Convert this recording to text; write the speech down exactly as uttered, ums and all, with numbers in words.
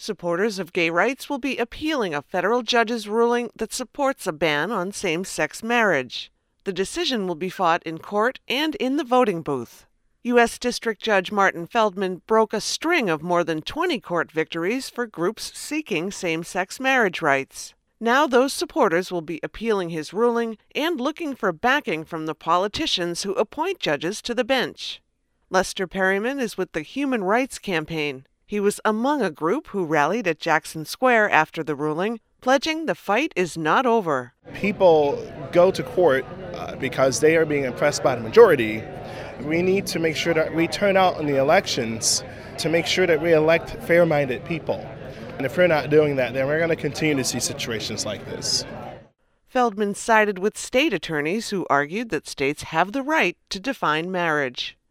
Supporters of gay rights will be appealing a federal judge's ruling that supports a ban on same-sex marriage. The decision will be fought in court and in the voting booth. U S District Judge Martin Feldman broke a string of more than twenty court victories for groups seeking same-sex marriage rights. Now those supporters will be appealing his ruling and looking for backing from the politicians who appoint judges to the bench. Lester Perryman is with the Human Rights Campaign. He was among a group who rallied at Jackson Square after the ruling, pledging the fight is not over. People go to court uh, because they are being oppressed by the majority. We need to make sure that we turn out in the elections to make sure that we elect fair-minded people. And if we're not doing that, then we're going to continue to see situations like this. Feldman sided with state attorneys who argued that states have the right to define marriage.